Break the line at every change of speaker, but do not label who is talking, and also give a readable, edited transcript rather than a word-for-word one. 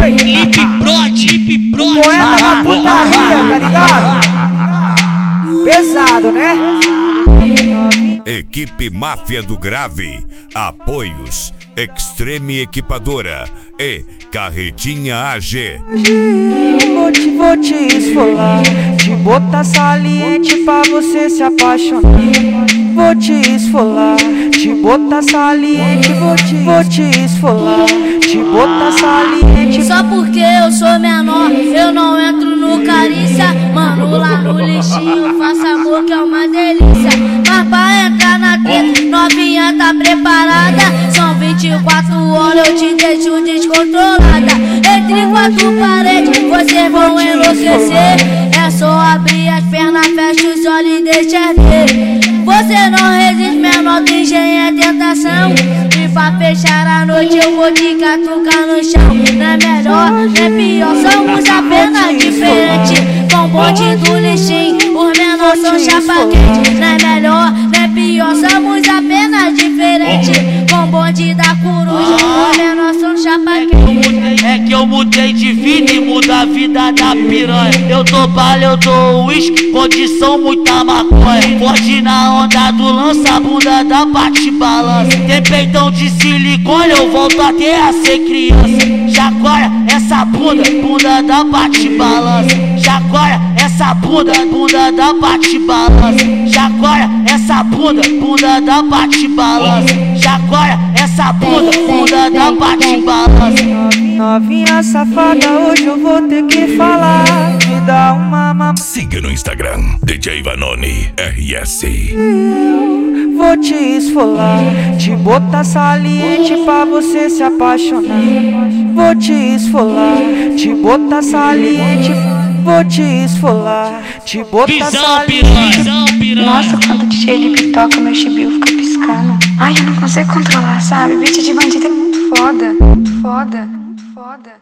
Hip Prod.
Poeta da putaria, tá ligado? Pesado, né?
Equipe Máfia do Grave, apoios Extreme Equipadora e Carretinha AG.
Vou te esfolar, te botar saliente pra você se apaixonar. Vou te esfolar, te botar saliente, vou te esfolar, te botar saliente.
Só porque eu sou menor, eu não entro no carícia. Mano, lá no lixinho, faço amor que é uma delícia. Mas pra entrar na treta, novinha tá preparada. São 24 horas, eu te deixo descontrolada. Entre quatro paredes, vocês vão enlouquecer. É só abrir as pernas, fecha os olhos e deixa ver. Você não resiste, menor do engenho é tentação. E pra fechar a noite eu vou te catucar no chão. Não é melhor, não é pior, somos apenas diferentes. Com bonde do lixinho, os menores são chapa quente. Não é melhor, não é pior, somos apenas diferentes. Com bonde da coruja, os menores são chapa quente.
É que eu mudei de vida e muda a vida da piranha. Eu tô bala, eu tô uísque, condição muita maconha. Forte na onda do lança, a bunda da bate balança. Tem peitão de silicone, eu volto até a ser criança. Chacoalha essa bunda da bate balança. Chacoalha essa bunda da bate balança. Chacoalha essa bunda da bate balança. Chacoalha essa bunda da bate balança.
Novinha safada, hoje eu vou ter que falar. Me dá uma mamãe.
Siga no Instagram, DJ Vanoni RS.
Vou te esfolar, te botar saliente pra você se apaixonar. Vou te esfolar, te botar saliente. Vou te esfolar, te botar saliente.
Nossa, quando o DJ Lipe toca, meu chibio fica piscando. Ai, eu não consigo controlar, sabe? Beat de bandido é muito foda, muito foda, muito foda.